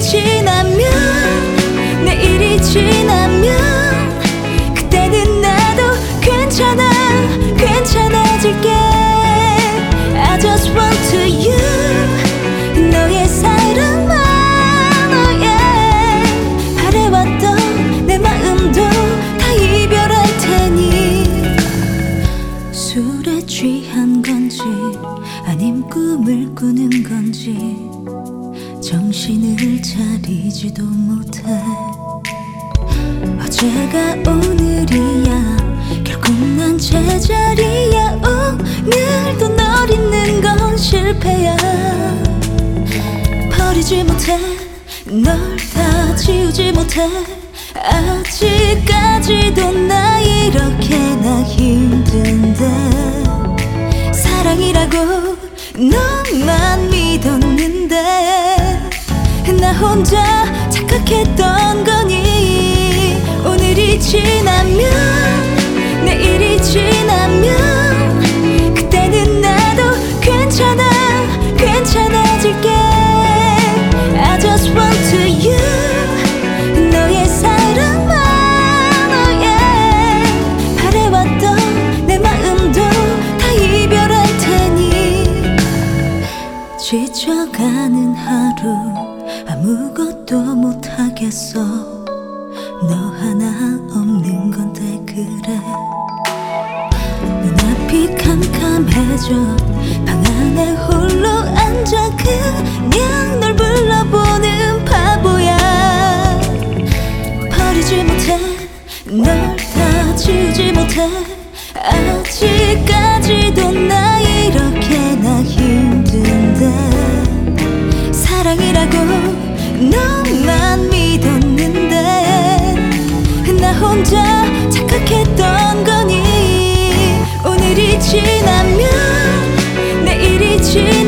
지나면, 내일이 지나면 그때는 나도 괜찮아질게. I just want to you, 너의 사랑만, oh yeah. 바래왔던 내 마음도 다 이별할 테니. 술에 취한 건지 아님 꿈을 꾸는 건지 정신을 차리지도 못해. 어제가 오늘이야, 결국 난 제자리야. 오늘도 널 잊는 건 실패야. 버리지 못해, 널 다 지우지 못해. 아직까지도 나 이렇게나 힘든데. 사랑이라고 너만 믿었는데 나 혼자 착각했던 거니. 오늘이 지나면, 내일이 지나면 그때는 나도 괜찮아질게. I just want to you, 너의 사랑만, oh yeah. 바래왔던 내 마음도 다 이별할 테니. 지쳐가는 하루 아무것도 못하겠어. 너 하나 없는 건데 그래. 눈앞이 캄캄해져 방 안에 홀로 앉아 그냥 널 불러보는 바보야. 버리지 못해, 널 다 지우지 못해. 아직까지도 나 이렇게나 힘든데. 사랑이라고 너만 믿었는데 나 혼자 착각했던 거니. 오늘이 지나면, 내일이 지나면